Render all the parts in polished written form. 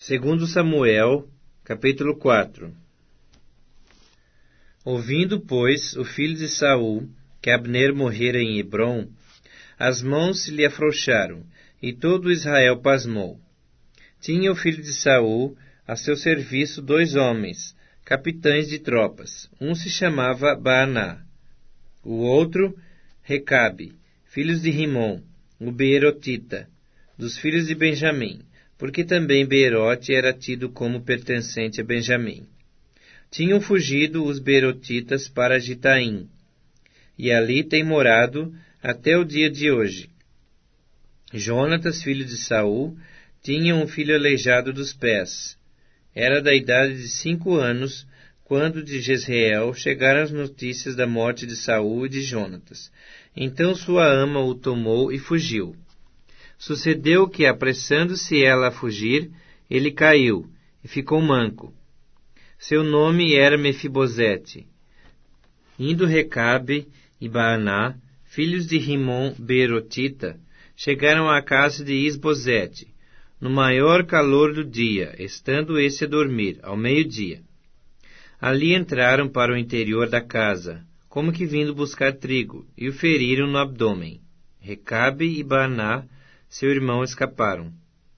Segundo Samuel, capítulo 4. Ouvindo, pois, o filho de Saul, que Abner morrera em Hebrom, as mãos se lhe afrouxaram, e todo Israel pasmou. Tinha o filho de Saul a seu serviço 2 homens, capitães de tropas. Um se chamava Baaná, o outro Recabe, filhos de Rimom, o Beerotita, dos filhos de Benjamim, porque também Beerote era tido como pertencente a Benjamim. Tinham fugido os Beerotitas para Gitaim, e ali têm morado até o dia de hoje. Jonatas, filho de Saul, tinha um filho aleijado dos pés. Era da idade de 5 anos, quando de Jezreel chegaram as notícias da morte de Saul e de Jonatas. Então sua ama o tomou e fugiu. Sucedeu que, apressando-se ela a fugir, ele caiu e ficou manco. Seu nome era Mefibosete. Indo Recabe e Baaná, filhos de Rimom Beerotita, chegaram à casa de Isbosete, no maior calor do dia, estando esse a dormir, ao meio-dia. Ali entraram para o interior da casa, como que vindo buscar trigo, e o feriram no abdômen. Recabe e Baaná, seu irmão, escaparam.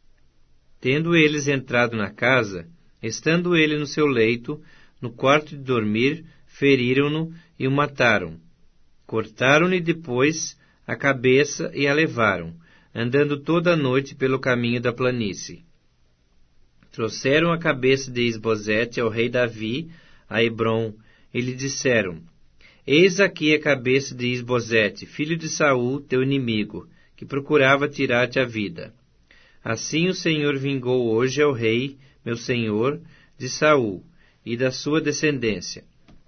Tendo eles entrado na casa, estando ele no seu leito, no quarto de dormir, feriram-no e o mataram. Cortaram-lhe depois a cabeça e a levaram, andando toda a noite pelo caminho da planície. Trouxeram a cabeça de Isbosete ao rei Davi, a Hebrom, e lhe disseram: Eis aqui a cabeça de Isbosete, filho de Saul, teu inimigo, que procurava tirar-te a vida. Assim o Senhor vingou hoje ao rei, meu senhor, de Saul, e da sua descendência.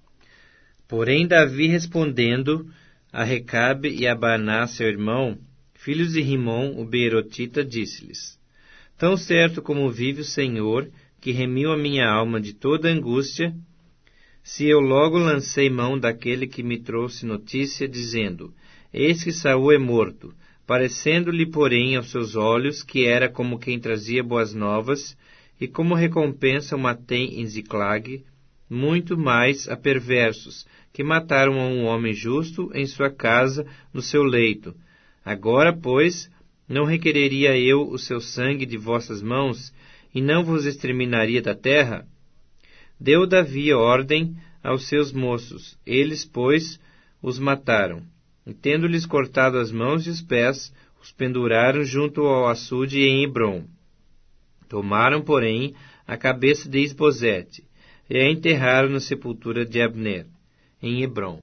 Porém Davi, respondendo a Recabe e a Baaná, seu irmão, filhos de Rimom, o Beerotita, disse-lhes: Tão certo como vive o Senhor, que remiu a minha alma de toda angústia, se eu logo lancei mão daquele que me trouxe notícia, dizendo: Eis que Saul é morto, parecendo-lhe, porém, aos seus olhos, que era como quem trazia boas novas, e como recompensa uma tem em Ziclag, muito mais a perversos, que mataram a um homem justo em sua casa, no seu leito. Agora, pois, não requereria eu o seu sangue de vossas mãos, e não vos exterminaria da terra? Deu Davi ordem aos seus moços, eles, pois, os mataram. E tendo-lhes cortado as mãos e os pés, os penduraram junto ao açude em Hebrom. Tomaram, porém, a cabeça de Isbosete, e a enterraram na sepultura de Abner, em Hebrom.